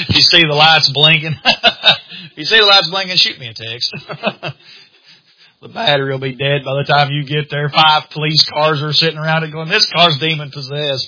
If you see the lights blinking, if you see the lights blinking, shoot me a text. The battery will be dead by the time you get there. 5 police cars are sitting around it going, this car's demon possessed.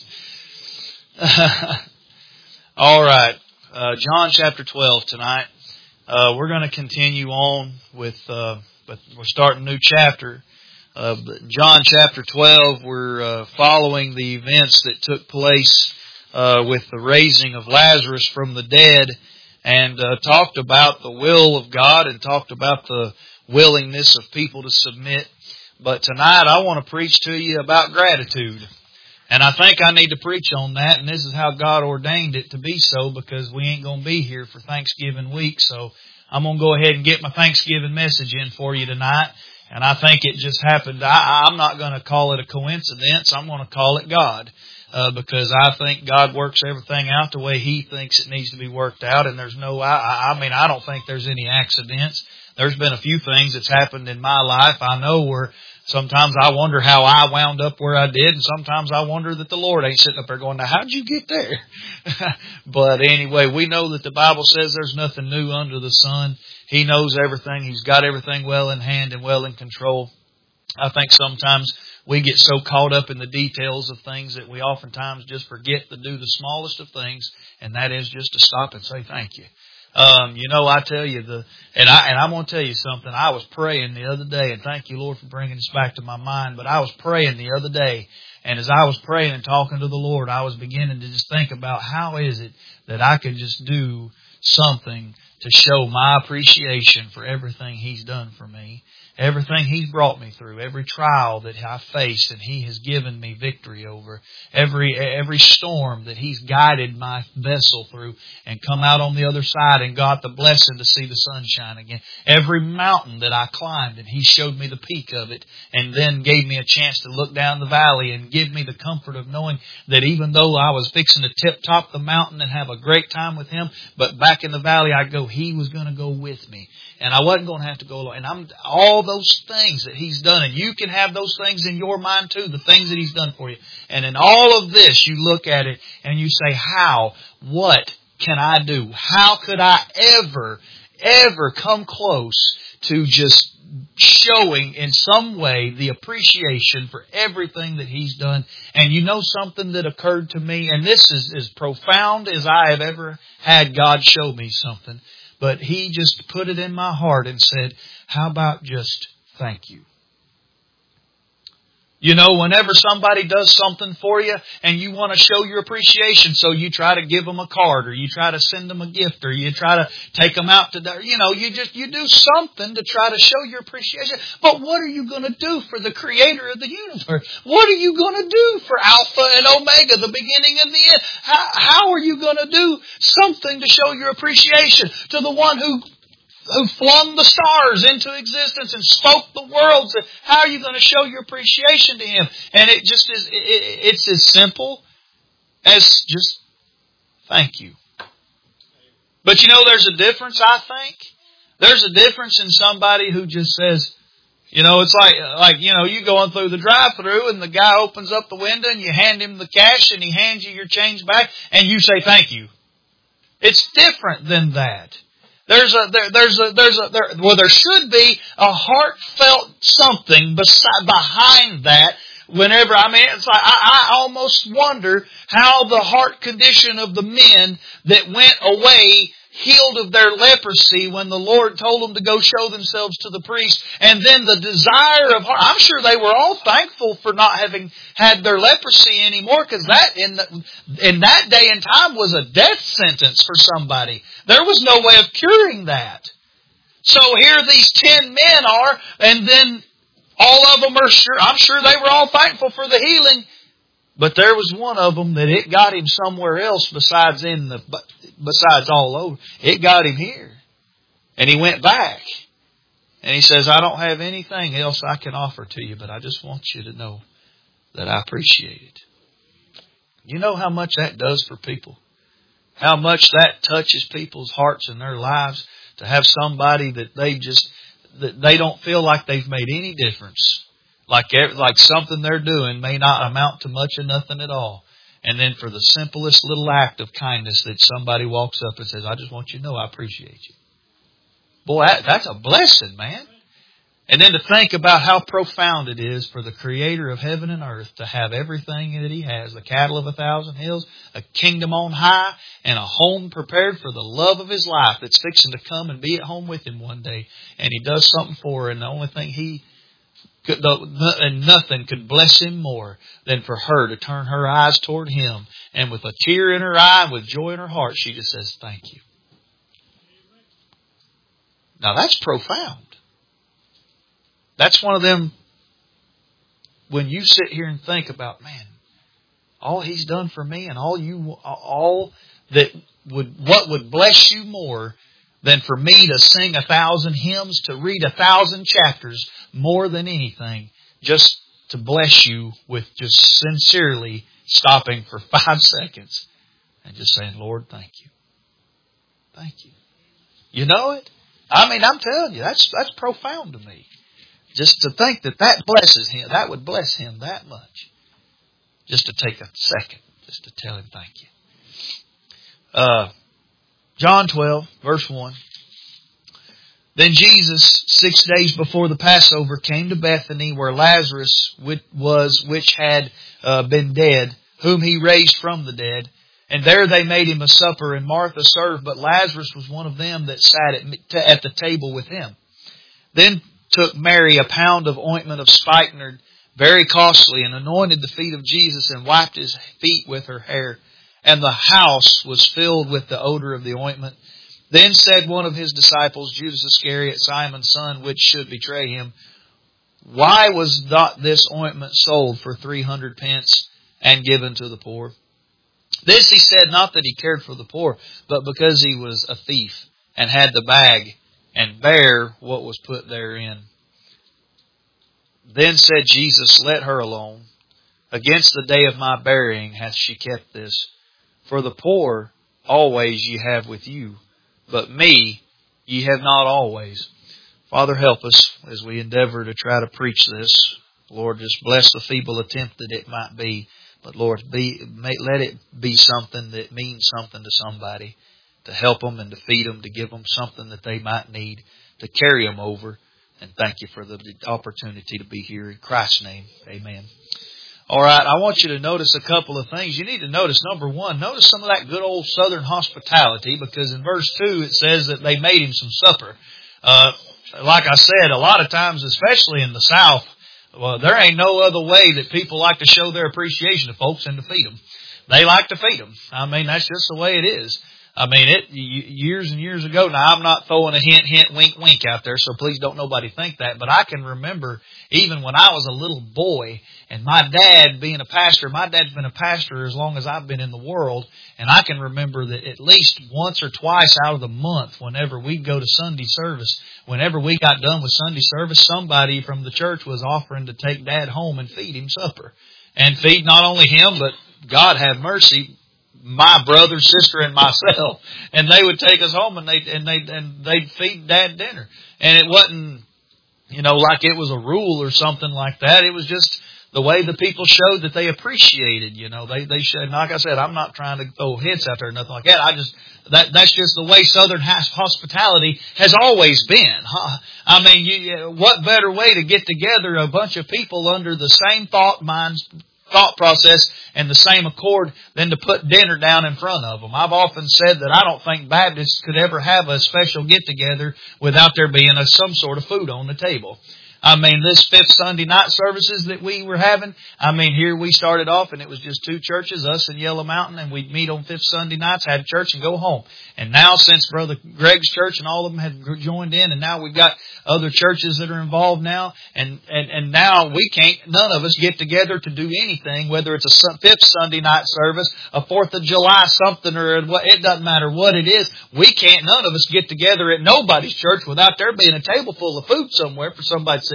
All right. John chapter 12 tonight. We're going to continue on with, but we're starting a new chapter. John chapter 12, we're following the events that took place with the raising of Lazarus from the dead, and talked about the will of God and talked about the willingness of people to submit. But tonight I want to preach to you about gratitude. And I think I need to preach on that, and this is how God ordained it to be so, because we ain't going to be here for Thanksgiving week. So I'm going to go ahead and get my Thanksgiving message in for you tonight. And I think it just happened. I'm not going to call it a coincidence. I'm going to call it God. Because I think God works everything out the way He thinks it needs to be worked out. And there's no, I don't think there's any accidents. There's been a few things that's happened in my life. I know where sometimes I wonder how I wound up where I did. And sometimes I wonder that the Lord ain't sitting up there going, now how'd you get there? But anyway, we know that the Bible says there's nothing new under the sun. He knows everything. He's got everything well in hand and well in control. I think sometimes we get so caught up in the details of things that we oftentimes just forget to do the smallest of things, and that is just to stop and say thank you. I tell you, and I'm going to tell you something. I was praying the other day, and thank you, Lord, for bringing this back to my mind, but I was praying the other day, and as I was praying and talking to the Lord, I was beginning to just think about how is it that I could just do something to show my appreciation for everything He's done for me. Everything He's brought me through, every trial that I faced and He has given me victory over, every storm that He's guided my vessel through and come out on the other side and got the blessing to see the sunshine again. Every mountain that I climbed and He showed me the peak of it and then gave me a chance to look down the valley and give me the comfort of knowing that even though I was fixing to tip top the mountain and have a great time with Him, but back in the valley I'd go, He was going to go with me. And I wasn't going to have to go alone. And all those things that He's done, and you can have those things in your mind too, the things that He's done for you. And in all of this, you look at it and you say, what can I do? How could I ever come close to just showing in some way the appreciation for everything that He's done? And you know something that occurred to me, and this is as profound as I have ever had God show me something. But He just put it in my heart and said, how about just thank you? You know, whenever somebody does something for you and you want to show your appreciation, so you try to give them a card or you try to send them a gift or you try to take them out to dinner, you do something to try to show your appreciation. But what are you going to do for the Creator of the universe? What are you going to do for Alpha and Omega, the beginning and the end? How are you going to do something to show your appreciation to the one who flung the stars into existence and spoke the worlds? How are you going to show your appreciation to Him? And it just is, it's as simple as just thank you. But there's a difference, I think. There's a difference in somebody who just says, it's like you going through the drive-thru and the guy opens up the window and you hand him the cash and he hands you your change back and you say thank you. It's different than that. There should be a heartfelt something behind that. Whenever, it's like, I almost wonder how the heart condition of the men that went away healed of their leprosy when the Lord told them to go show themselves to the priest. And then the desire of heart, I'm sure they were all thankful for not having had their leprosy anymore, because that in that day and time was a death sentence for somebody. There was no way of curing that. So here these 10 men are, and then all of them are sure, I'm sure they were all thankful for the healing. But there was one of them that it got him somewhere else besides all over. It got him here. And he went back. And he says, I don't have anything else I can offer to you, but I just want you to know that I appreciate it. You know how much that does for people? How much that touches people's hearts and their lives to have somebody that they don't feel like they've made any difference. Like something they're doing may not amount to much or nothing at all. And then for the simplest little act of kindness that somebody walks up and says, I just want you to know I appreciate you. Boy, that's a blessing, man. And then to think about how profound it is for the Creator of heaven and earth to have everything that He has, the cattle of 1,000 hills, a kingdom on high, and a home prepared for the love of His life that's fixing to come and be at home with Him one day. And He does something for her, and the only thing and nothing could bless Him more than for her to turn her eyes toward Him. And with a tear in her eye and with joy in her heart, she just says, thank you. Now that's profound. That's one of them, when you sit here and think about, man, all He's done for me and what would bless you more than for me to sing 1,000 hymns, to read 1,000 chapters, more than anything, just to bless you with just sincerely stopping for 5 seconds and just saying, Lord, thank you. Thank you. You know it? I mean, I'm telling you, that's profound to me. Just to think that blesses Him, that would bless Him that much. Just to take a second, just to tell Him thank you. John 12, verse 1. Then Jesus, 6 days before the Passover, came to Bethany, where Lazarus was, which had been dead, whom He raised from the dead. And there they made Him a supper, and Martha served, but Lazarus was one of them that sat at the table with Him. Then took Mary a pound of ointment of spikenard, very costly, and anointed the feet of Jesus, and wiped His feet with her hair. And the house was filled with the odor of the ointment. Then said one of His disciples, Judas Iscariot, Simon's son, which should betray Him, why was not this ointment sold for 300 pence and given to the poor? This He said, not that He cared for the poor, but because He was a thief, and had the bag, and bare what was put therein. Then said Jesus, let her alone. Against the day of my burying hath she kept this. For the poor always ye have with you, but me ye have not always. Father, help us as we endeavor to try to preach this. Lord, just bless the feeble attempt that it might be. But Lord, let it be something that means something to somebody, to help them and to feed them, to give them something that they might need, to carry them over. And thank you for the opportunity to be here. In Christ's name, amen. All right, I want you to notice a couple of things. You need to notice, number one, notice some of that good old Southern hospitality, because in verse 2 it says that they made Him some supper. Like I said, a lot of times, especially in the South, well, there ain't no other way that people like to show their appreciation to folks than to feed them. They like to feed them. I mean, that's just the way it is. I mean, years and years ago, now I'm not throwing a hint, wink, wink out there, so please don't nobody think that, but I can remember even when I was a little boy, and my dad being a pastor, my dad's been a pastor as long as I've been in the world, and I can remember that at least once or twice out of the month, whenever we'd go to Sunday service, whenever we got done with Sunday service, somebody from the church was offering to take Dad home and feed him supper. And feed not only him, but God have mercy, my brother, sister, and myself. And they would take us home and they'd feed Dad dinner. And it wasn't, like it was a rule or something like that. It was just the way the people showed that they appreciated, they showed, like I said, I'm not trying to throw hits out there or nothing like that. That's just the way Southern hospitality has always been. I mean, what better way to get together a bunch of people under the same thought process and the same accord than to put dinner down in front of them. I've often said that I don't think Baptists could ever have a special get-together without there being some sort of food on the table. I mean, this fifth Sunday night services that we were having, here we started off and it was just two churches, us and Yellow Mountain, and we'd meet on fifth Sunday nights, had church and go home. And now since Brother Greg's church and all of them have joined in, and now we've got other churches that are involved now, and now none of us get together to do anything, whether it's a fifth Sunday night service, a 4th of July something, or it doesn't matter what it is. None of us get together at nobody's church without there being a table full of food somewhere for somebody to sit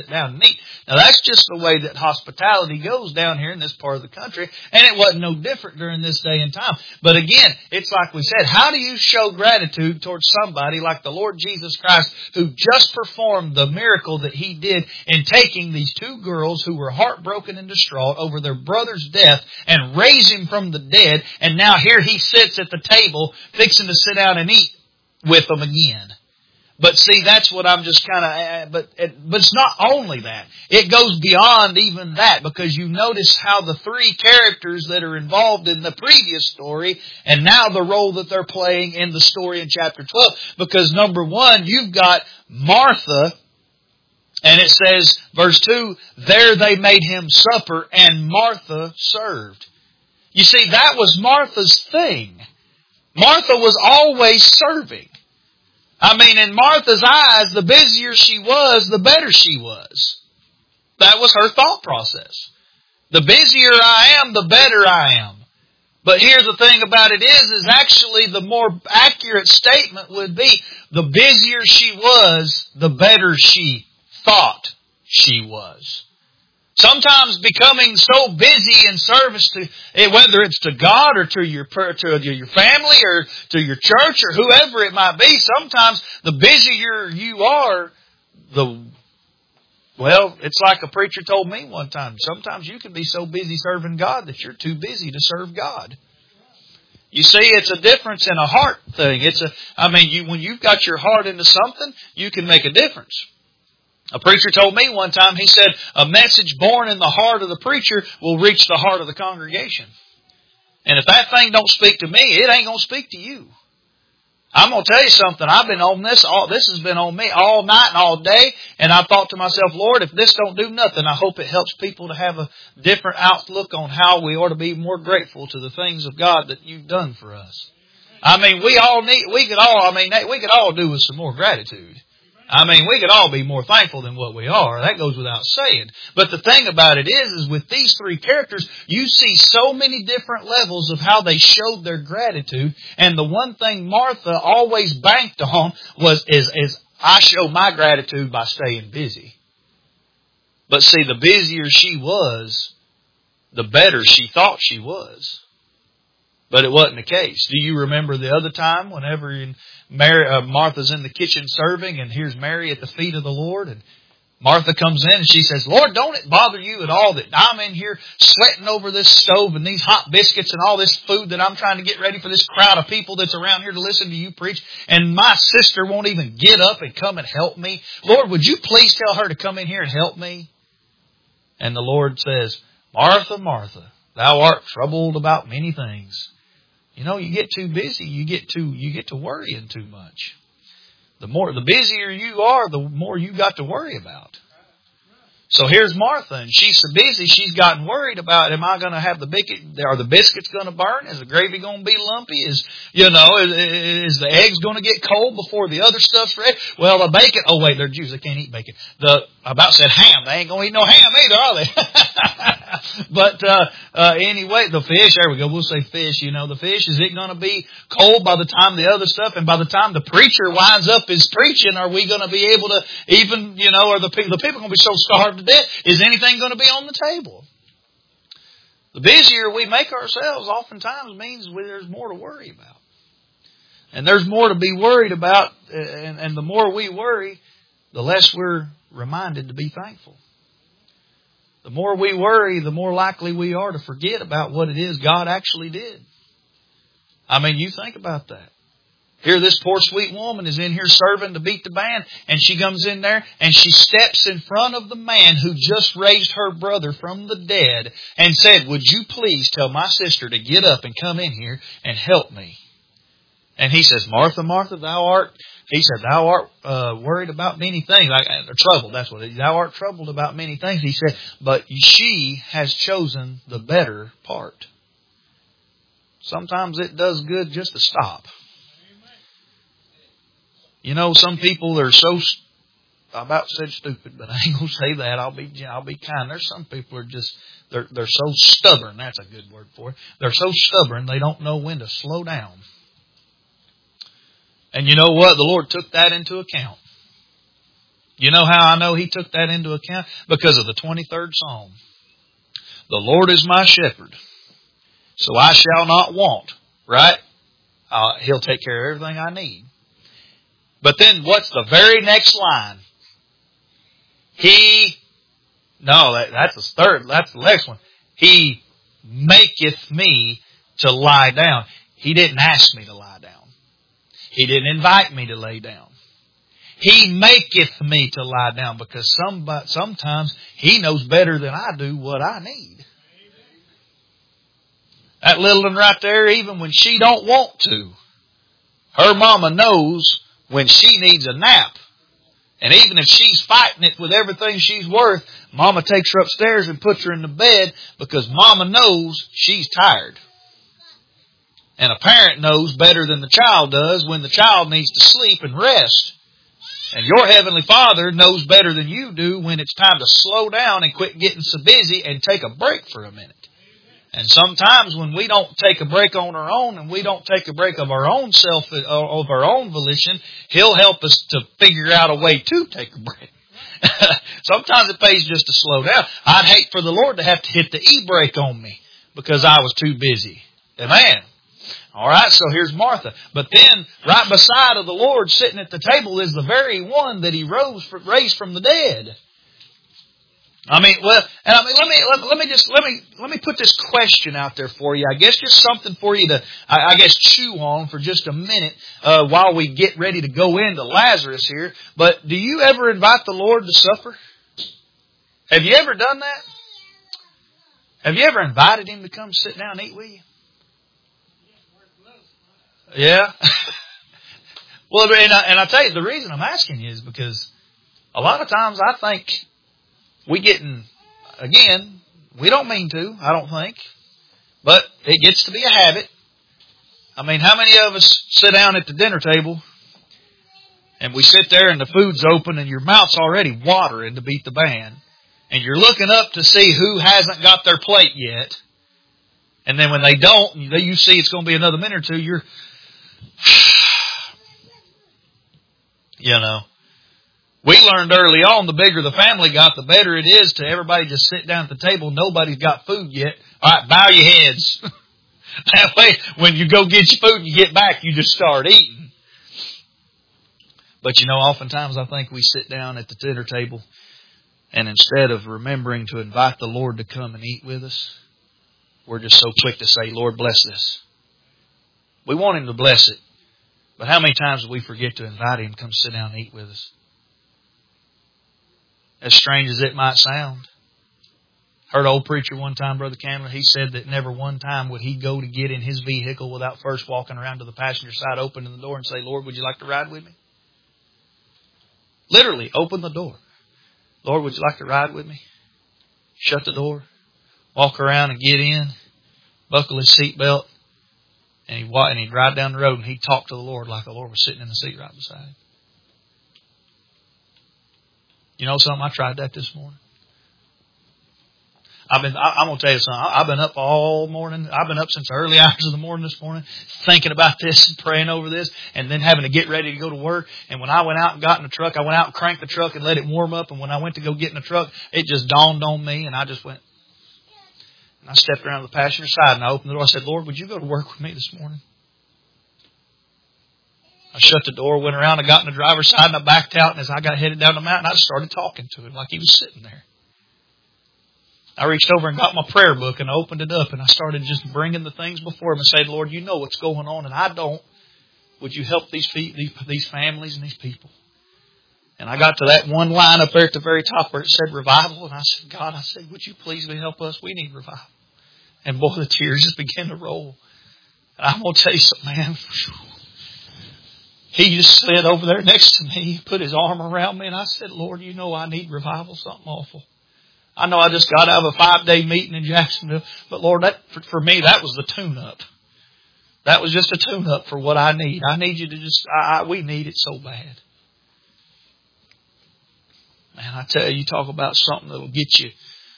sit down and eat. Now that's just the way that hospitality goes down here in this part of the country, and it wasn't no different during this day and time. But again, it's like we said, how do you show gratitude towards somebody like the Lord Jesus Christ, who just performed the miracle that He did in taking these two girls who were heartbroken and distraught over their brother's death and raised him from the dead, and now here He sits at the table fixing to sit down and eat with them again. But see, that's what I'm just kind of, but it's not only that. It goes beyond even that, because you notice how the three characters that are involved in the previous story and now the role that they're playing in the story in chapter 12. Because number one, you've got Martha, and it says, verse 2, there they made Him supper and Martha served. You see, that was Martha's thing. Martha was always serving. I mean, in Martha's eyes, the busier she was, the better she was. That was her thought process. The busier I am, the better I am. But here's the thing about it is actually the more accurate statement would be, the busier she was, the better she thought she was. Sometimes becoming so busy in service to, whether it's to God or to your family or to your church or whoever it might be, sometimes the busier you are, it's like a preacher told me one time. Sometimes you can be so busy serving God that you're too busy to serve God. You see, it's a difference in a heart thing. When you've got your heart into something, you can make a difference. A preacher told me one time, he said, a message born in the heart of the preacher will reach the heart of the congregation. And if that thing don't speak to me, it ain't going to speak to you. I'm going to tell you something. I've been on this. This has been on me all night and all day. And I thought to myself, Lord, if this don't do nothing, I hope it helps people to have a different outlook on how we ought to be more grateful to the things of God that You've done for us. We could all do with some more gratitude. We could all be more thankful than what we are. That goes without saying. But the thing about it is with these three characters, you see so many different levels of how they showed their gratitude. And the one thing Martha always banked on is I show my gratitude by staying busy. But see, the busier she was, the better she thought she was. But it wasn't the case. Do you remember the other time whenever Martha's in the kitchen serving, and here's Mary at the feet of the Lord, and Martha comes in and she says, Lord, don't it bother You at all that I'm in here sweating over this stove and these hot biscuits and all this food that I'm trying to get ready for this crowd of people that's around here to listen to You preach, and my sister won't even get up and come and help me? Lord, would You please tell her to come in here and help me? And the Lord says, Martha, Martha, thou art troubled about many things. You get too busy, you get to worrying too much. The busier you are, the more you got to worry about. So here's Martha, and she's so busy, she's gotten worried about, am I going to have are the biscuits going to burn? Is the gravy going to be lumpy? Is the eggs going to get cold before the other stuff's ready? Well, the bacon, oh wait, they're Jews, they can't eat bacon. I about said ham, they ain't going to eat no ham either, are they? But anyway, the fish, there we go, we'll say fish, the fish, is it going to be cold by the time the other stuff, and by the time the preacher winds up his preaching, are we going to be able to even, are the people going to be so starved to death? Is anything going to be on the table? The busier we make ourselves oftentimes means there's more to worry about. And there's more to be worried about, and the more we worry, the less we're reminded to be thankful. The more we worry, the more likely we are to forget about what it is God actually did. You think about that. Here, this poor sweet woman is in here serving to beat the band, and she comes in there and she steps in front of the man who just raised her brother from the dead and said, would you please tell my sister to get up and come in here and help me? And he says, Martha, Martha, thou art worried about many things. Troubled, that's what it is. Thou art troubled about many things. He said, but she has chosen the better part. Sometimes it does good just to stop. Some people are so, I about said stupid, but I ain't going to say that. I'll be kind. There's some people are just, they're so stubborn. That's a good word for it. They're so stubborn, they don't know when to slow down. And you know what? The Lord took that into account. You know how I know He took that into account? Because of the 23rd Psalm. The Lord is my shepherd, so I shall not want. Right? He'll take care of everything I need. But then what's the very next line? That's the third. That's the next one. He maketh me to lie down. He didn't ask me to lie down. He didn't invite me to lay down. He maketh me to lie down, because sometimes He knows better than I do what I need. That little one right there, even when she don't want to, her mama knows when she needs a nap. And even if she's fighting it with everything she's worth, mama takes her upstairs and puts her in the bed, because mama knows she's tired. And a parent knows better than the child does when the child needs to sleep and rest. And your Heavenly Father knows better than you do when it's time to slow down and quit getting so busy and take a break for a minute. And sometimes when we don't take a break on our own, and we don't take a break of our own self, of our own volition, He'll help us to figure out a way to take a break. Sometimes it pays just to slow down. I'd hate for the Lord to have to hit the e-brake on me because I was too busy. Amen. All right, so here's Martha. But then, right beside of the Lord, sitting at the table, is the very one that He raised from the dead. Let me put this question out there for you. I guess just something for you to, chew on for just a minute while we get ready to go into Lazarus here. But do you ever invite the Lord to supper? Have you ever done that? Have you ever invited Him to come sit down and eat with you? Yeah. Well, and I tell you, the reason I'm asking you is because a lot of times I think we don't mean to, I don't think, but it gets to be a habit. I mean, how many of us sit down at the dinner table and we sit there and the food's open and your mouth's already watering to beat the band, and you're looking up to see who hasn't got their plate yet, and then when they don't, you see it's going to be another minute or two, you're we learned early on, the bigger the family got, the better it is to everybody just sit down at the table. Nobody's got food yet. All right, bow your heads. That way, when you go get your food and you get back, you just start eating. But oftentimes I think we sit down at the dinner table, and instead of remembering to invite the Lord to come and eat with us, we're just so quick to say, Lord, bless this. We want Him to bless it. But how many times do we forget to invite Him to come sit down and eat with us? As strange as it might sound. Heard an old preacher one time, Brother Candler, he said that never one time would he go to get in his vehicle without first walking around to the passenger side, opening the door and say, Lord, would you like to ride with me? Literally, open the door. Lord, would you like to ride with me? Shut the door, walk around and get in, buckle his seatbelt, and he'd ride down the road and he'd talk to the Lord like the Lord was sitting in the seat right beside him. You know something? I tried that this morning. I'm going to tell you something. I've been up all morning. I've been up since the early hours of the morning this morning, thinking about this and praying over this, and then having to get ready to go to work. And when I went out and got in the truck, I went out and cranked the truck and let it warm up. And when I went to go get in the truck, it just dawned on me, and I just went. And I stepped around to the passenger side and I opened the door. I said, Lord, would you go to work with me this morning? I shut the door, went around, I got in the driver's side, and I backed out. And as I got headed down the mountain, I started talking to Him like He was sitting there. I reached over and got my prayer book and I opened it up and I started just bringing the things before Him and saying, Lord, you know what's going on and I don't. Would you help these families and these people? And I got to that one line up there at the very top where it said revival. And I said, God, would you please help us? We need revival. And boy, the tears just began to roll. And I'm going to tell you something, man. He just slid over there next to me, put his arm around me, and I said, Lord, you know I need revival, something awful. I know I just got out of a 5-day meeting in Jacksonville, but Lord, for me, that was the tune-up. That was just a tune-up for what I need. I need you to we need it so bad. Man, I tell you, talk about something that'll get you,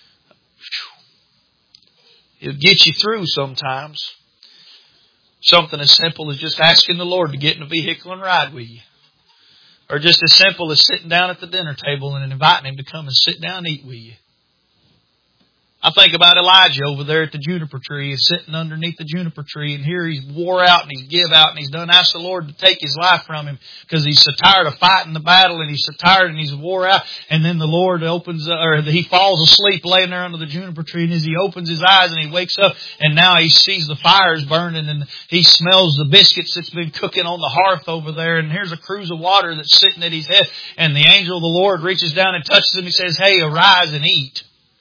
it'll get you through sometimes. Something as simple as just asking the Lord to get in a vehicle and ride with you. Or just as simple as sitting down at the dinner table and inviting him to come and sit down and eat with you. I think about Elijah over there at the juniper tree. He's sitting underneath the juniper tree, and here he's wore out and he's give out and he's done asked the Lord to take his life from him because he's so tired of fighting the battle and he's so tired and he's wore out. And then the Lord he falls asleep laying there under the juniper tree, and as he opens his eyes and he wakes up, and now he sees the fires burning and he smells the biscuits that's been cooking on the hearth over there, and here's a cruse of water that's sitting at his head, and the angel of the Lord reaches down and touches him and says, "Hey, arise and eat."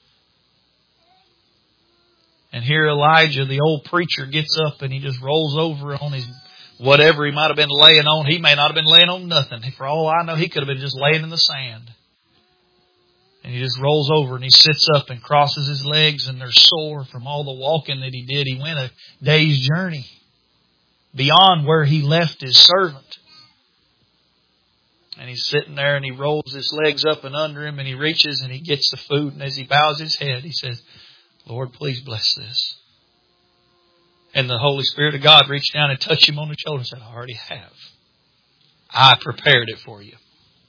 And here Elijah, the old preacher, gets up and he just rolls over on his whatever he might have been laying on. He may not have been laying on nothing. For all I know, he could have been just laying in the sand. And he just rolls over and he sits up and crosses his legs, and they're sore from all the walking that he did. He went a day's journey beyond where he left his servant. And he's sitting there and he rolls his legs up and under him, and he reaches and he gets the food, and as he bows his head, he says, "Lord, please bless this." And the Holy Spirit of God reached down and touched him on the shoulder and said, "I already have. I prepared it for you."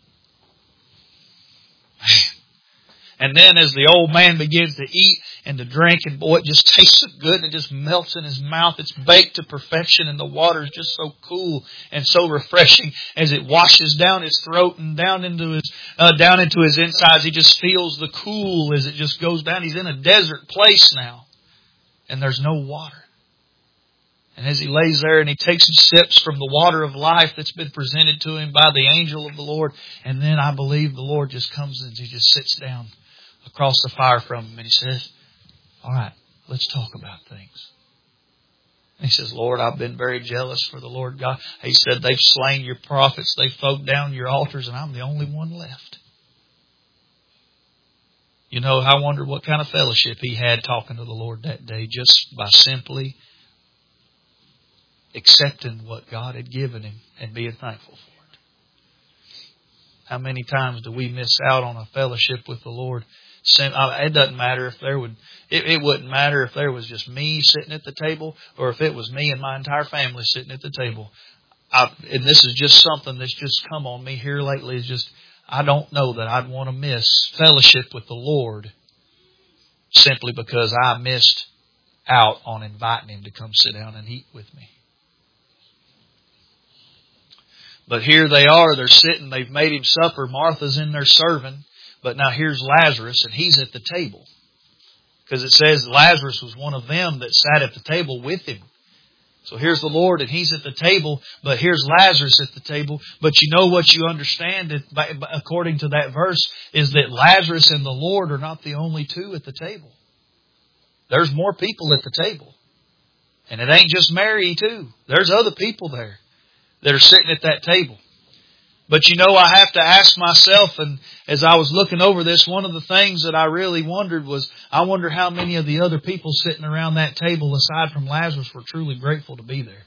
Man. And then as the old man begins to eat and to drink, and boy, it just tastes so good, and it just melts in his mouth. It's baked to perfection, and the water is just so cool and so refreshing as it washes down his throat and down into his insides. He just feels the cool as it just goes down. He's in a desert place now, and there's no water. And as he lays there and he takes some sips from the water of life that's been presented to him by the angel of the Lord, and then I believe the Lord just comes and he just sits down across the fire from him, and he says, "All right, let's talk about things." And he says, "Lord, I've been very jealous for the Lord God." He said, "They've slain your prophets, they've thrown down your altars, and I'm the only one left." You know, I wonder what kind of fellowship he had talking to the Lord that day, just by simply accepting what God had given him and being thankful for it. How many times do we miss out on a fellowship with the Lord? It doesn't matter if it wouldn't matter if there was just me sitting at the table, or if it was me and my entire family sitting at the table. And this is just something that's just come on me here lately. Is just, I don't know that I'd want to miss fellowship with the Lord simply because I missed out on inviting Him to come sit down and eat with me. But here they are, they're sitting, they've made him supper. Martha's in there serving. But now here's Lazarus, and he's at the table. Because it says Lazarus was one of them that sat at the table with him. So here's the Lord, and He's at the table, but here's Lazarus at the table. But you know what you understand, according to that verse, is that Lazarus and the Lord are not the only two at the table. There's more people at the table. And it ain't just Mary too. There's other people there that are sitting at that table. But you know, I have to ask myself, and as I was looking over this, one of the things that I really wondered was, I wonder how many of the other people sitting around that table, aside from Lazarus, were truly grateful to be there.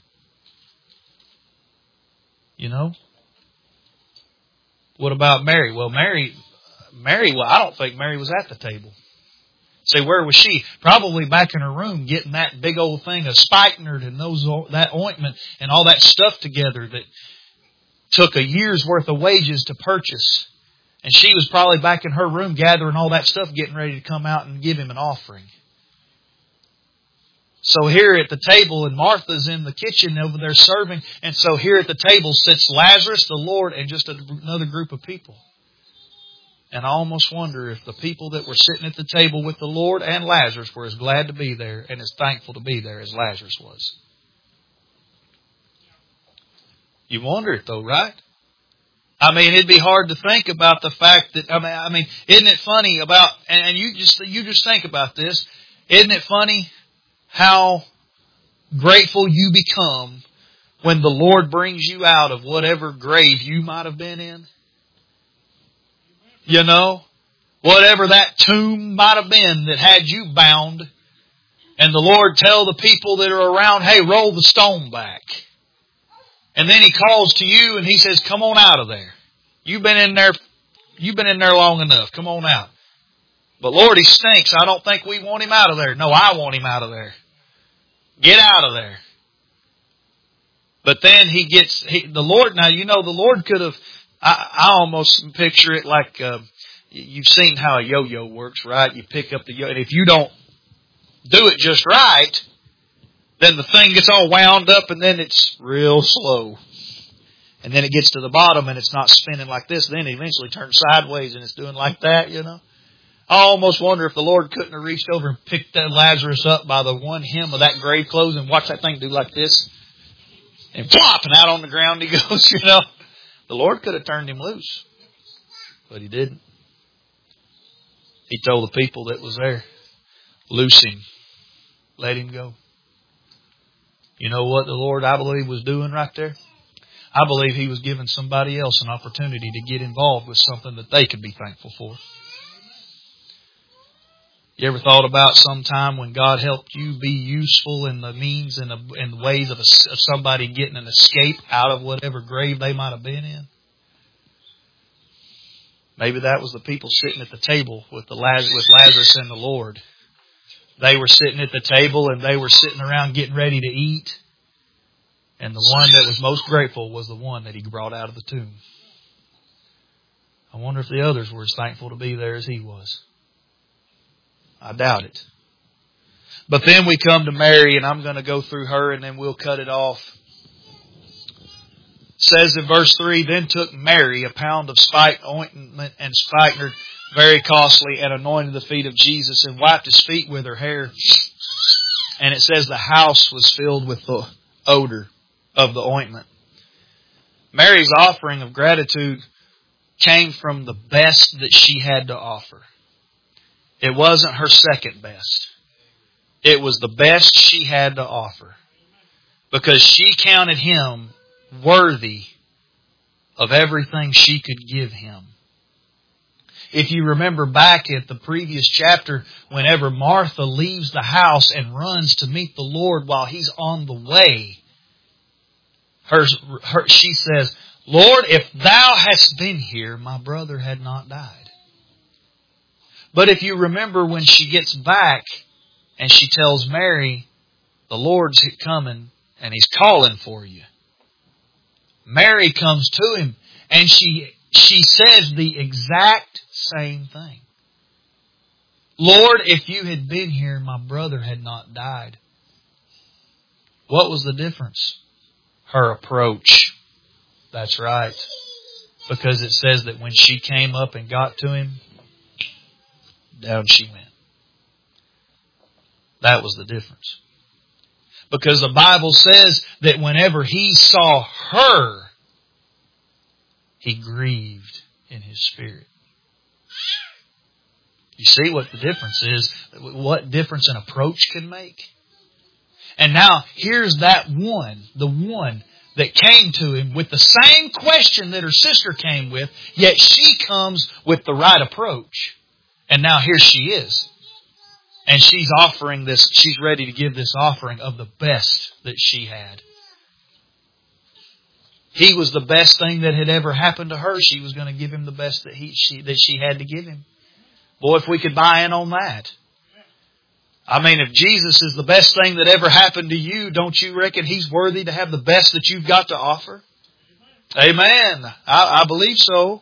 You know? What about Mary? Well, Mary, I don't think Mary was at the table. Say, where was she? Probably back in her room getting that big old thing of spikenard and that ointment and all that stuff together that took a year's worth of wages to purchase. And she was probably back in her room gathering all that stuff, getting ready to come out and give Him an offering. So here at the table, and Martha's in the kitchen over there serving. And so here at the table sits Lazarus, the Lord, and just another group of people. And I almost wonder if the people that were sitting at the table with the Lord and Lazarus were as glad to be there and as thankful to be there as Lazarus was. You wonder it though, right? I mean, it'd be hard to think about the fact that, I mean, isn't it funny about, and you just think about this, isn't it funny how grateful you become when the Lord brings you out of whatever grave you might have been in? You know, whatever that tomb might have been that had you bound, and the Lord tell the people that are around, hey, roll the stone back. And then He calls to you and He says, come on out of there. You've been in there long enough. Come on out. But Lord, he stinks. I don't think we want him out of there. No, I want him out of there. Get out of there. But then the Lord, now you know the Lord could have I almost picture it like you've seen how a yo-yo works, right? You pick up the yo, and if you don't do it just right, then the thing gets all wound up, and then it's real slow. And then it gets to the bottom, and it's not spinning like this. Then it eventually turns sideways, and it's doing like that, you know. I almost wonder if the Lord couldn't have reached over and picked that Lazarus up by the one hem of that grave clothes and watched that thing do like this. And plop, and out on the ground he goes, you know. The Lord could have turned him loose, but He didn't. He told the people that was there, loose him, let him go. You know what the Lord, I believe, was doing right there? I believe He was giving somebody else an opportunity to get involved with something that they could be thankful for. You ever thought about some time when God helped you be useful in the means and the ways of somebody getting an escape out of whatever grave they might have been in? Maybe that was the people sitting at the table with Lazarus and the Lord. They were sitting at the table and they were sitting around getting ready to eat. And the one that was most grateful was the one that He brought out of the tomb. I wonder if the others were as thankful to be there as he was. I doubt it. But then we come to Mary, and I'm going to go through her and then we'll cut it off. It says in verse 3, Then took Mary a pound of spikenard ointment and spikenard, very costly, and anointed the feet of Jesus and wiped His feet with her hair. And it says the house was filled with the odor of the ointment. Mary's offering of gratitude came from the best that she had to offer. It wasn't her second best. It was the best she had to offer. Because she counted Him worthy of everything she could give Him. If you remember back at the previous chapter, whenever Martha leaves the house and runs to meet the Lord while He's on the way, she says, Lord, if Thou hadst been here, my brother had not died. But if you remember when she gets back and she tells Mary, the Lord's coming and He's calling for you. Mary comes to Him and she says the exact same thing. Lord, if You had been here, my brother had not died. What was the difference? Her approach. That's right. Because it says that when she came up and got to Him, down she went. That was the difference. Because the Bible says that whenever He saw her, He grieved in His spirit. You see what the difference is? What difference an approach can make? And now, here's that one, the one that came to Him with the same question that her sister came with, yet she comes with the right approach. And now here she is. And she's offering this, she's ready to give this offering of the best that she had. He was the best thing that had ever happened to her. She was going to give Him the best that she had to give Him. Boy, if we could buy in on that. I mean, if Jesus is the best thing that ever happened to you, don't you reckon He's worthy to have the best that you've got to offer? Amen. I believe so.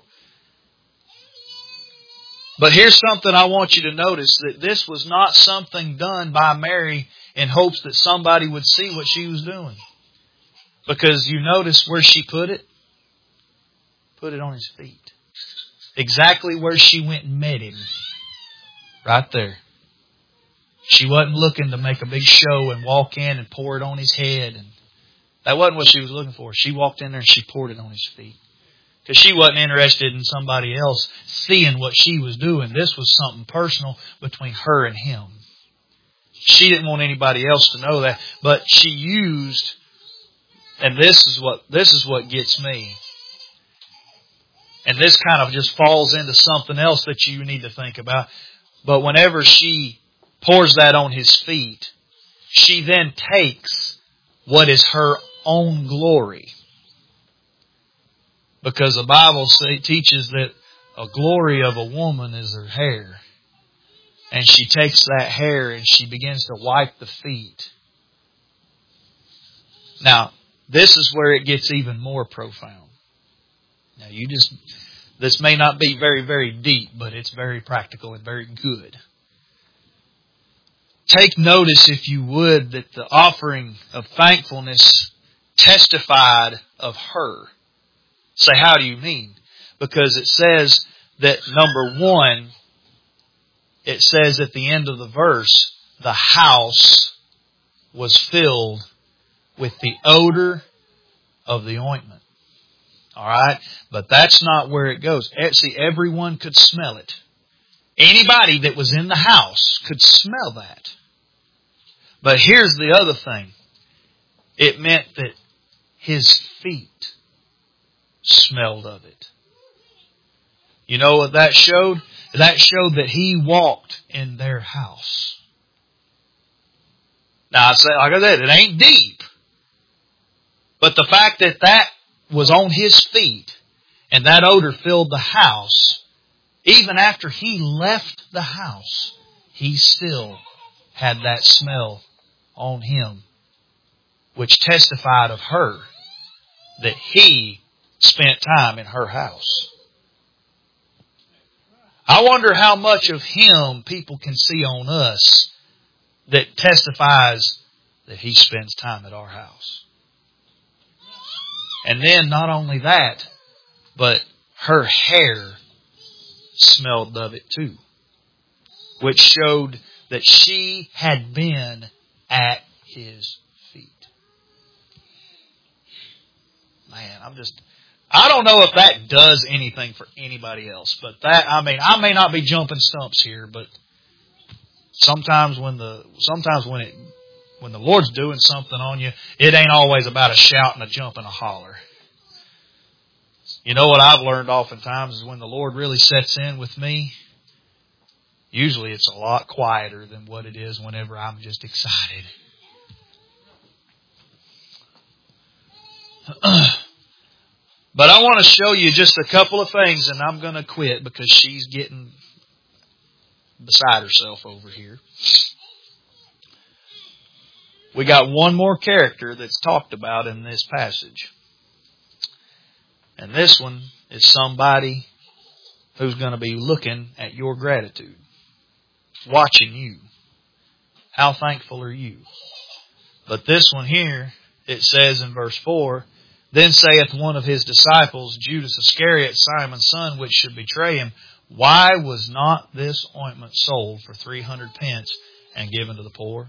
But here's something I want you to notice, that this was not something done by Mary in hopes that somebody would see what she was doing. Because you notice where she put it? Put it on His feet. Exactly where she went and met Him. Right there. She wasn't looking to make a big show and walk in and pour it on His head. And that wasn't what she was looking for. She walked in there and she poured it on His feet. Because she wasn't interested in somebody else seeing what she was doing. This was something personal between her and Him. She didn't want anybody else to know that. But she used, and this is what gets me. And this kind of just falls into something else that you need to think about. But whenever she pours that on His feet, she then takes what is her own glory. Because the Bible teaches that a glory of a woman is her hair. And she takes that hair and she begins to wipe the feet. Now, this is where it gets even more profound. Now this may not be very, very deep, but it's very practical and very good. Take notice, if you would, that the offering of thankfulness testified of her. Say, how do you mean? Because it says that, number one, it says at the end of the verse, the house was filled with the odor of the ointment. Alright? But that's not where it goes. See, everyone could smell it. Anybody that was in the house could smell that. But here's the other thing. It meant that his feet smelled of it. You know what that showed? That showed that he walked in their house. Now, like I said, it ain't deep. But the fact that that was on his feet and that odor filled the house, even after he left the house, he still had that smell on him, which testified of her that he spent time in her house. I wonder how much of him people can see on us that testifies that he spends time at our house. And then not only that, but her hair smelled of it too, which showed that she had been at his feet. Man, I don't know if that does anything for anybody else, but I may not be jumping stumps here, but sometimes when the Lord's doing something on you, it ain't always about a shout and a jump and a holler. You know what I've learned oftentimes is when the Lord really sets in with me, usually it's a lot quieter than what it is whenever I'm just excited. But I want to show you just a couple of things, and I'm going to quit because she's getting beside herself over here. We got one more character that's talked about in this passage. And this one is somebody who's going to be looking at your gratitude, watching you. How thankful are you? But this one here, it says in verse 4, Then saith one of his disciples, Judas Iscariot, Simon's son, which should betray him, Why was not this ointment sold for 300 pence and given to the poor?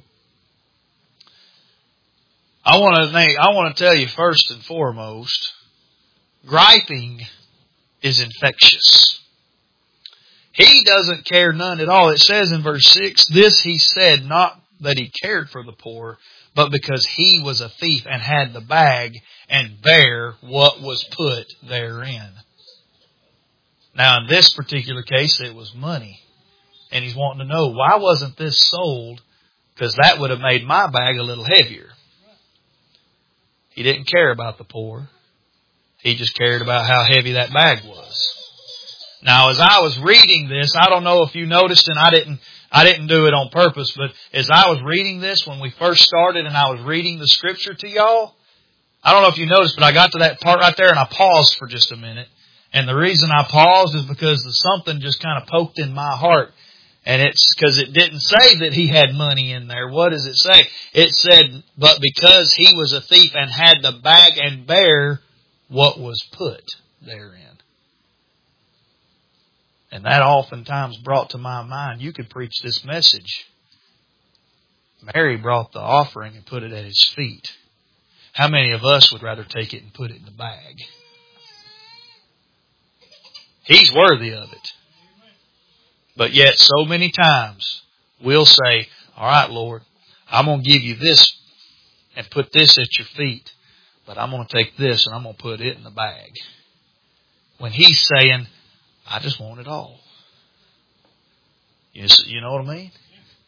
I want to tell you first and foremost, griping is infectious. He doesn't care none at all. It says in verse 6, This he said, not that he cared for the poor, but because he was a thief and had the bag and bare what was put therein. Now in this particular case, it was money. And he's wanting to know, why wasn't this sold? Because that would have made my bag a little heavier. He didn't care about the poor. He just cared about how heavy that bag was. Now, as I was reading this, I don't know if you noticed, and I didn't do it on purpose, but as I was reading this when we first started and I was reading the scripture to y'all, I don't know if you noticed, but I got to that part right there and I paused for just a minute. And the reason I paused is because something just kind of poked in my heart. And it's because it didn't say that he had money in there. What does it say? It said, but because he was a thief and had the bag and bare what was put therein. And that oftentimes brought to my mind, you could preach this message. Mary brought the offering and put it at his feet. How many of us would rather take it and put it in the bag? He's worthy of it. But yet so many times we'll say, all right, Lord, I'm going to give you this and put this at your feet. But I'm going to take this and I'm going to put it in the bag. When he's saying, I just want it all. You know what I mean?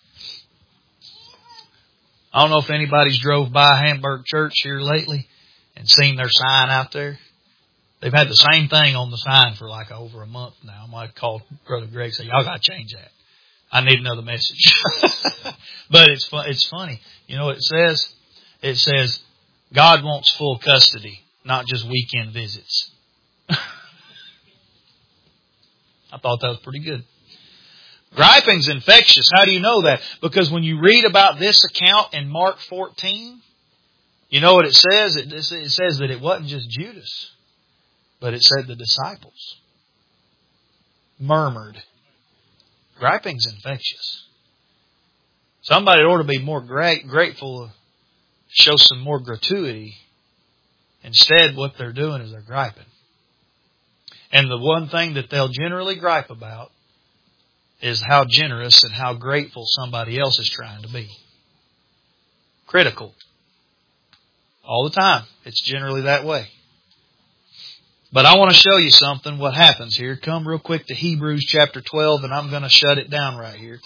I don't know if anybody's drove by Hamburg Church here lately and seen their sign out there. They've had the same thing on the sign for like over a month now. I might call Brother Greg and say, y'all got to change that. I need another message. But it's funny. You know what it says? It says, God wants full custody, not just weekend visits. I thought that was pretty good. Griping's infectious. How do you know that? Because when you read about this account in Mark 14, you know what it says? It says that it wasn't just Judas, but it said the disciples murmured. Griping's infectious. Somebody ought to be more grateful, show some more gratuity. Instead, what they're doing is they're griping. And the one thing that they'll generally gripe about is how generous and how grateful somebody else is trying to be. Critical. All the time. It's generally that way. But I want to show you something, what happens here. Come real quick to Hebrews chapter 12, and I'm going to shut it down right here.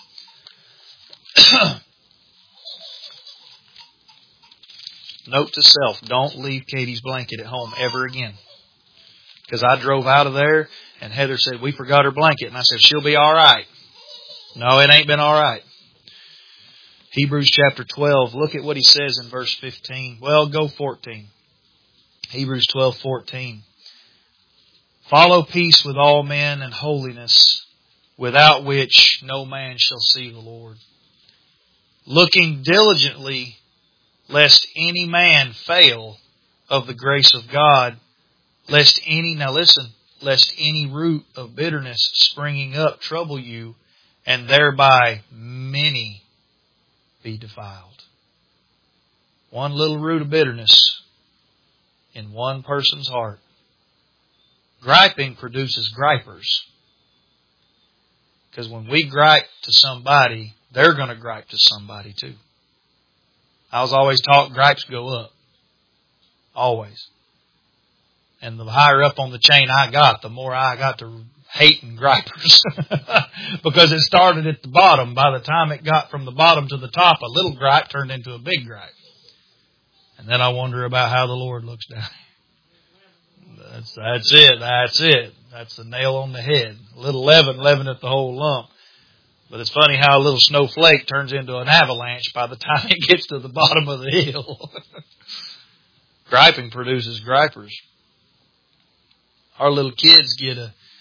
Note to self, don't leave Katie's blanket at home ever again. Because I drove out of there, and Heather said, we forgot her blanket. And I said, she'll be all right. No, it ain't been all right. Hebrews chapter 12, look at what he says in verse 15. Well, go 14. Hebrews 12:14. Follow peace with all men and holiness, without which no man shall see the Lord. Looking diligently, lest any man fail of the grace of God, lest any root of bitterness springing up trouble you, and thereby many be defiled. One little root of bitterness in one person's heart. Griping produces gripers. Because when we gripe to somebody, they're going to gripe to somebody too. I was always taught gripes go up. Always. And the higher up on the chain I got, the more I got to hating gripers. Because it started at the bottom. By the time it got from the bottom to the top, a little gripe turned into a big gripe. And then I wonder about how the Lord looks down. That's it. That's the nail on the head. A little leaveneth the whole lump. But it's funny how a little snowflake turns into an avalanche by the time it gets to the bottom of the hill. Griping produces gripers. Our little kids get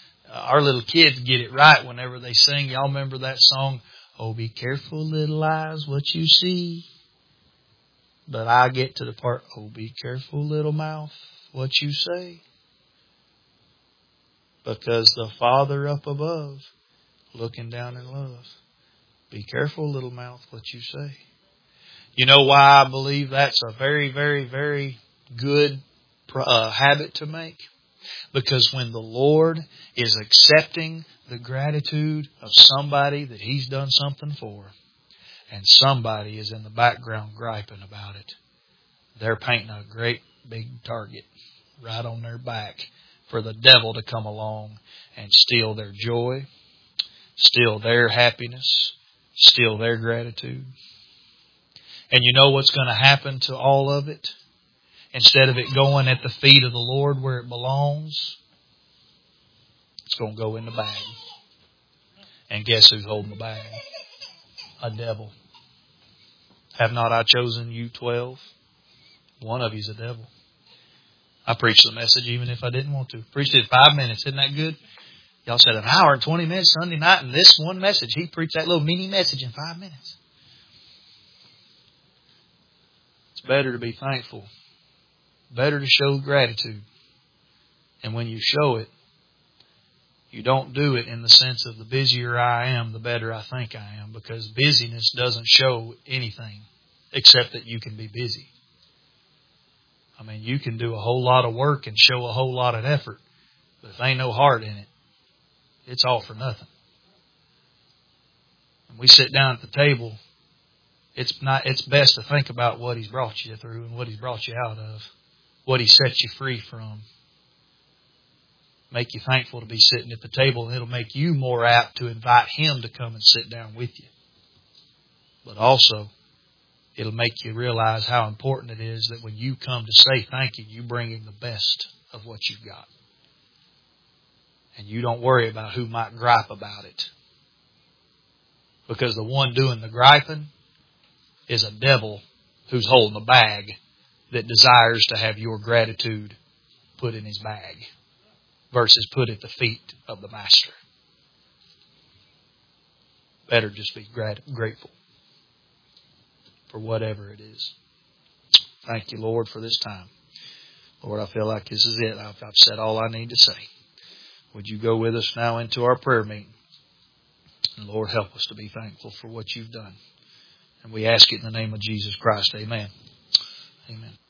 it right whenever they sing. Y'all remember that song? Oh, be careful, little eyes, what you see. But I get to the part, oh, be careful, little mouth, what you say. Because the Father up above, looking down in love. Be careful, little mouth, what you say. You know why I believe that's a very, very, very good habit to make? Because when the Lord is accepting the gratitude of somebody that He's done something for, and somebody is in the background griping about it, they're painting a great big target right on their back for the devil to come along and steal their joy, steal their happiness, steal their gratitude. And you know what's going to happen to all of it? Instead of it going at the feet of the Lord where it belongs, it's going to go in the bag. And guess who's holding the bag? A devil. Have not I chosen you 12? One of you's a devil. I preached the message even if I didn't want to. Preached it 5 minutes. Isn't that good? Y'all said an hour and 20 minutes Sunday night, and this one message, he preached that little mini message in 5 minutes. It's better to be thankful. Better to show gratitude. And when you show it, you don't do it in the sense of the busier I am, the better I think I am. Because busyness doesn't show anything except that you can be busy. I mean, you can do a whole lot of work and show a whole lot of effort. But if there ain't no heart in it, it's all for nothing. When we sit down at the table, it's best to think about what He's brought you through and what He's brought you out of. What He set you free from. Make you thankful to be sitting at the table, and it'll make you more apt to invite Him to come and sit down with you. But also, it'll make you realize how important it is that when you come to say thank you, you bring in the best of what you've got. And you don't worry about who might gripe about it. Because the one doing the griping is a devil who's holding a bag that desires to have your gratitude put in his bag versus put at the feet of the Master. better just be grateful for whatever it is. Thank you, Lord, for this time. Lord, I feel like this is it. I've said all I need to say. Would you go with us now into our prayer meeting? And Lord, help us to be thankful for what you've done. And we ask it in the name of Jesus Christ. Amen. Amen.